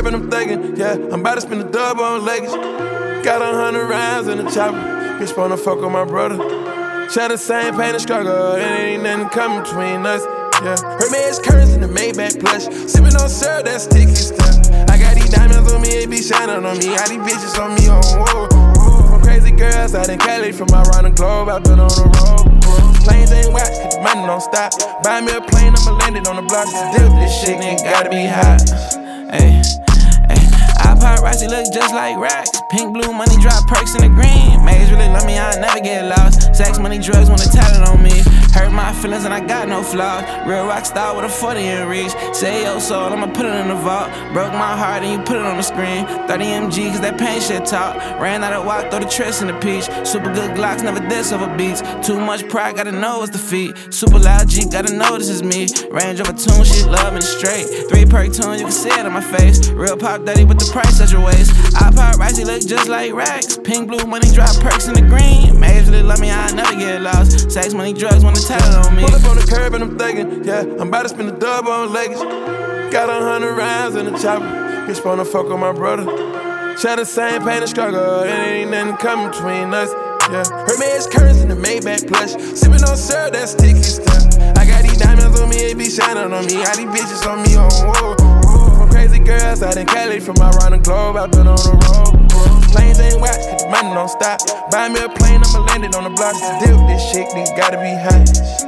and I'm thinking, yeah, I'm about to spend a dub on Lakers. Got 100 rounds in the chopper. Bitch wanna fuck with my brother. Share the same pain and struggle, and ain't nothing coming between us. Yeah, her man's curtains in the Maybach plush. Sippin' on syrup, that's sticky stuff. I got these diamonds on me, they be shining on me. Got these bitches on me, from crazy girls out in Cali, from around the globe, I've been on the road. Planes ain't whack, cause the money don't stop. Buy me a plane, I'ma land it on the block. Dip this shit, nigga, gotta be hot. Ayy, paparazzi look just like racks. Pink, blue, money drop, perks in the green. Maids really love me, I never get lost. Sex, money, drugs, wanna tell it on me. Hurt my feelings and I got no flaws. Real rock star with a 40 in reach. Say your soul, I'ma put it in the vault. Broke my heart and you put it on the screen. 30 MG, cause that pain shit talk. Ran out of walk, throw the tricks in the peach. Super good Glocks, never diss over beats. Too much pride, gotta know it's defeat. Super loud Jeep, gotta know this is me. Range over tune, shit love and straight. 3 perk tune, you can see it on my face. Real pop daddy with the price at your waist. I paparazzi look just like racks. Pink, blue, money drop, perks in the green. Maids really love me, I never get lost. Sex, money, drugs, wanna tell it on me. Pull up on the curb and I'm thinking, yeah, I'm about to spend a dub on Lakers. Got 100 rounds in the chopper. Bitch wanna fuck with my brother. Share the same pain and struggle, and ain't nothing coming between us. Yeah, her man's curtains in the Maybach plush. Sippin' on syrup, that's sticky stuff. I got these diamonds on me, they be shining on me. Got these bitches on me, from crazy girls out in Cali, from around the globe, I've been on the road. Planes ain't whack, cause the money don't stop. Buy me a plane, I'ma land it on the block. Dip this shit, nigga, gotta be hot.